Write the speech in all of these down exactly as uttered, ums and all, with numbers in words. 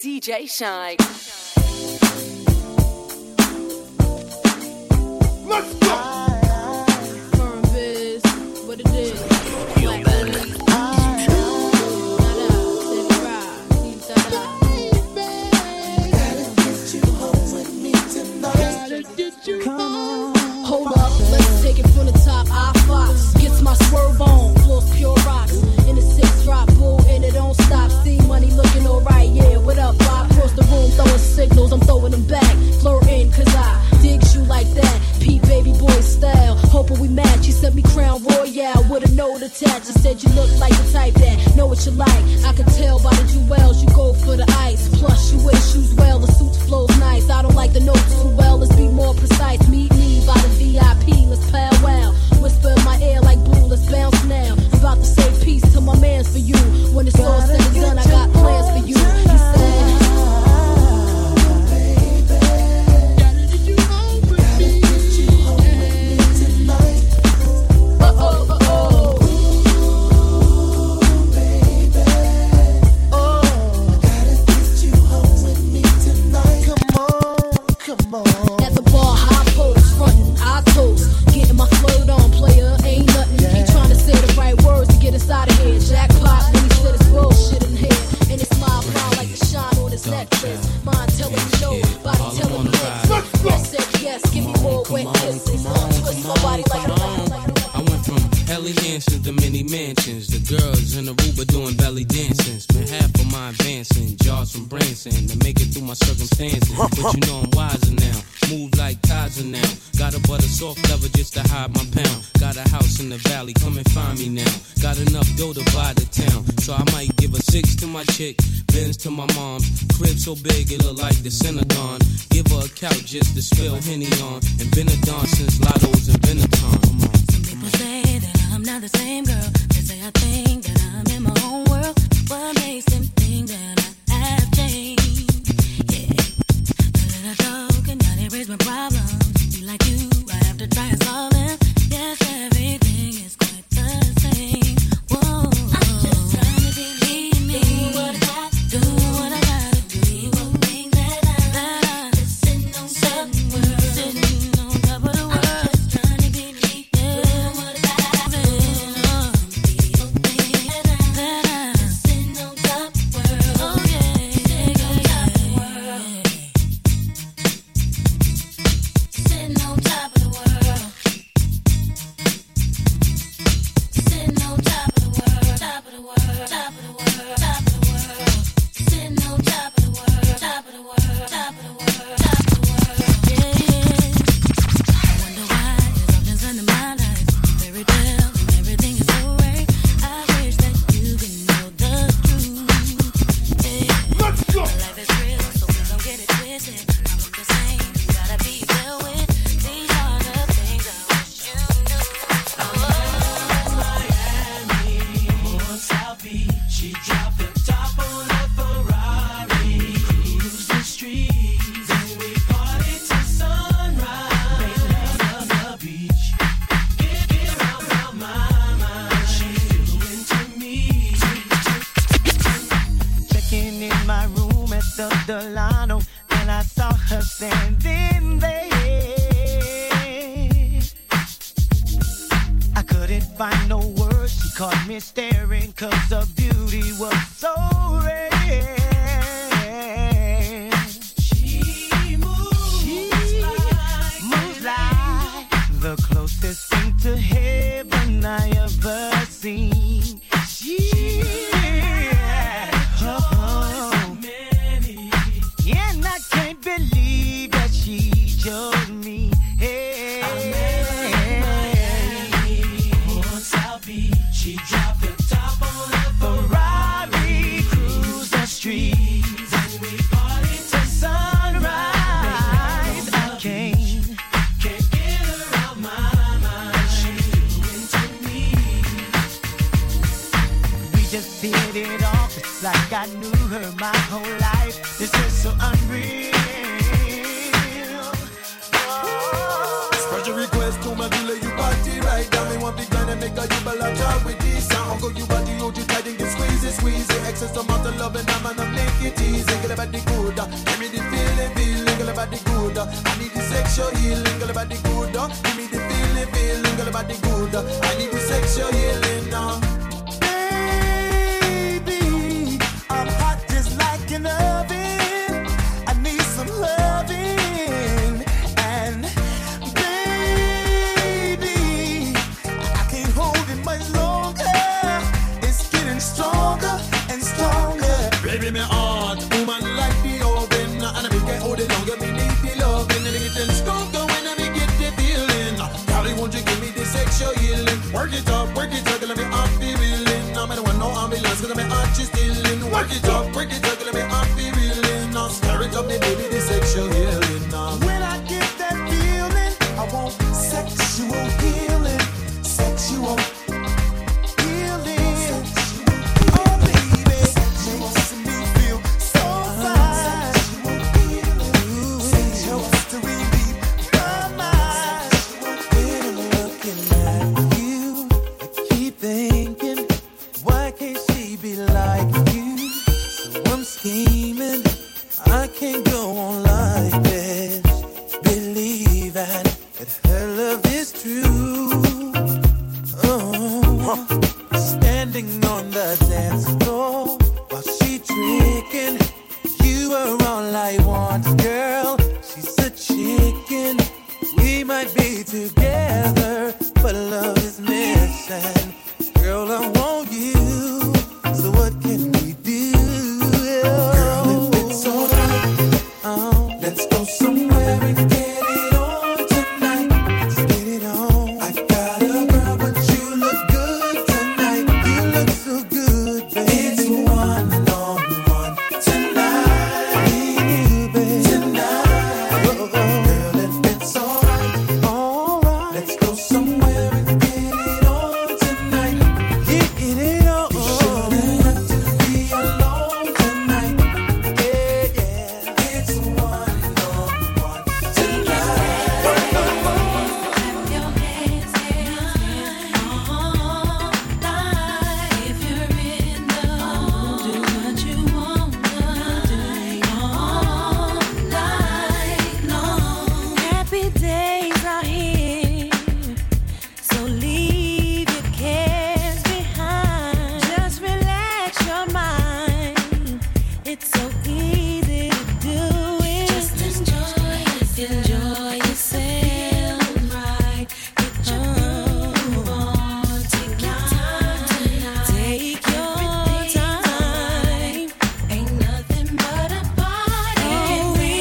D J Shine. Let's go! Firm biz, what it is. Black women. Hold up, let's take it from the top. I Fox gets my swerve on, floors pure rocks. In the six drop, bull, and it don't stop. See money looking alright, yeah. What up, Bob? Across the room, throwing signals, I'm throwing them back. Flirting, cause I digs you like that. Pete baby boy style, hoping we match. You sent me Crown Royale with a note attached. You said you look like the type that know what you like. I can tell by the jewels, you go for the ice. Plus, you wear shoes well, the suit flows nice. I don't like the notes too well, let's be more precise. Meet me by the V I P, let's powwow. Whisper in my ear like boo, let's bounce now. I'm about to say peace to my mans for you. When it's all said and done, I got plans for you. He said, but you know I'm wiser now. Move like Kaiser now. Got a butter soft leather just to hide my pound. Got a house in the valley, come and find me now. Got enough dough to buy the town. So I might give a six to my chick, Benz to my mom's. Crib so big it look like the Synagogue. Give her a couch just to spill Henny on. And been a don since Lotto's and Benetton. Come on. Some people say that I'm not the same girl. They say I think that I'm in my own world. What makes them think that I have changed? Joke and now they raise my problems. Be like you, I have to try and solve them. Yes, everything is quite the same. Whoa, I'm just trying to believe me. Do what I got, do what I gotta do. Think that I, that I'm sitting on top of the world, sitting on top of the world. I'm just trying to believe, yeah. Do what I gotta do. People think that I, that I'm sitting on top of the world. Oh yeah, sitting on top of the world. Sitting on top of the world. Sitting on top of the world. Top of the world. Top of the world. Top of the world. Sitting on top of the world. Top of the world. Top of the world. Top of the world. Yeah. I wonder why there's often sun in my life. Fairy tale and everything is so right. I wish that you can know the truth. Yeah. Let's go! My life is real, so please don't get it twisted. I look the same. You gotta be well with. These are the things I wish you knew. Miami or South Beach, she dropped the top on a Ferrari, cruise the streets, and we party till sunrise. Love the beach, get get out of my mind. She's doing to me. Checking in my room at the Delano, and I saw her standing there. I couldn't find no words, she caught me staring, cause her beauty was so rare. She moves, She like moves like the closest thing to heaven I ever seen. She, oh, many. and I can't believe that she chose me. Hey, On South Beach, she dropped the top on a Ferrari, cruise the streets, and we party till sunrise. I can't. can't get her out my mind. She's doing to me. We just hit it off. It's like I knew her my whole life. This is so unreal. Spread your request to my dealer, you party right down. Me want big line and make a you ball out with this song. Go you body, you tight and get squeeze it, squeeze it. excess amount of love and I'm gonna make it easy. Girl about the good, give me the feeling, feeling. Girl about the good, I need the sexual healing. Girl about the good, give me the feeling, feeling. Girl about the good, I need the sexual healing now. Baby, I'm hot just like an oven. I need some loving. And baby, I can't hold it much longer. It's getting stronger and stronger. Baby, me heart, woman like the oven, and I be get hold it longer. Me need the loving, and it getting stronger when I be get the feeling. Golly, won't you give me the sexual healing? Work it up, work it up, let me off the feeling. I'm don't want no ambulance, cause I'm heart is stealing. Work it up, work it up, let me off the feeling. Now stir it up, me baby, the sexual healing now. When I get that feeling, I want sexual healing, sexual healing. Oh baby, makes me feel so fine. Sexual to relieve my mind. When I'm looking at you, I keep thinking, why can't she be like you? So I'm scheming, I can't go on like this, believing that her love is true. Oh, standing on the dance floor while she tricking, you are all I want, girl. She's a chicken. We might be together, but love is missing. Girl, I want you. So what can we do? Girl, if it's alright, oh, let's go somewhere and get it on tonight. Let's get it on. I got a girl, but you look good tonight. You look so good, baby. It's one on one tonight. Me and you, baby. Tonight. Oh, oh. Girl, if it's alright, alright, let's go somewhere and get it on tonight. Get it on. You shouldn't have to be alone tonight. Yeah, yeah. It's one on one tonight. Your hands, hands, hands all night. If you're in the mood, do what you wanna do all night long. Happy days are here, so leave your cares behind. Just relax your mind. It's so easy to do it. Just enjoy yourself. Enjoy yourself. Right. Get your groove on. Take your time tonight. Take your time. Ain't nothing but a party. Oh, we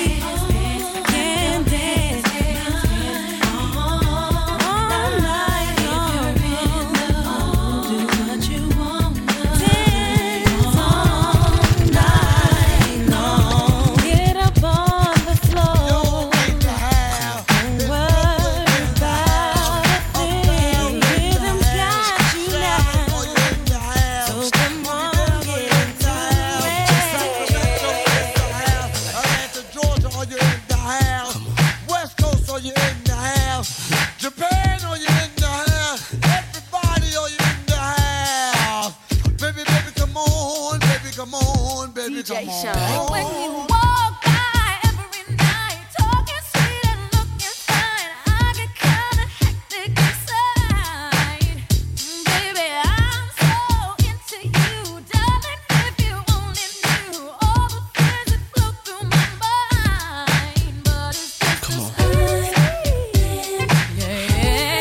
can dance all night long. If you're in the mood, do what you wanna. Dance all night long. Get up on the floor. Don't worry about a thing. Rhythm's got you now. So come on, get into it. Atlanta, Georgia, are you in the house? West Coast, are you in the house? Japan, are you in the house? Everybody, are you in the house? Baby, baby, come on, baby, come on, baby, come on. When you walk by every night, talking sweet and looking fine, I get kinda hectic inside. Baby, I'm so into you, darling. If you only knew all the things that flow through my mind, but it's just a sign. Yeah.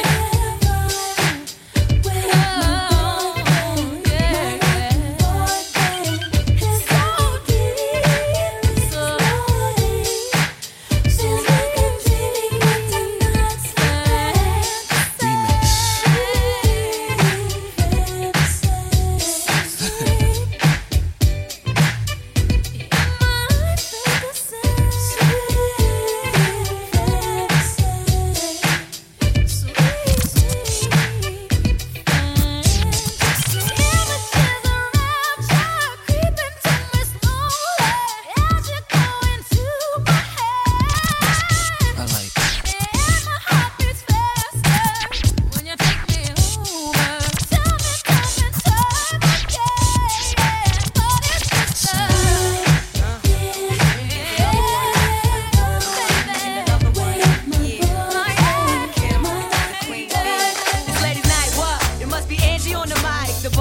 Oh, yeah. It's so deep.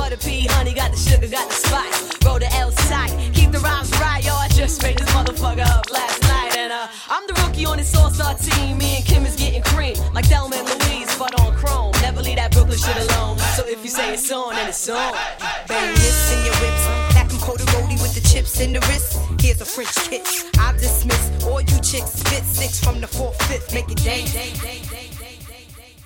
butter pea, honey, got the sugar, got the spice. Roll the L tight, keep the rhymes right, yo. I just made this motherfucker up last night, and uh, I'm the rookie on this all-star team. Me and Kim is getting cream, like Thelma and Louise, but on chrome. Never leave that Brooklyn shit alone. So if you say it's on, then it's on. Bang this in your whips, back and coat roadie with the chips in the wrist. Here's a French kiss. I dismiss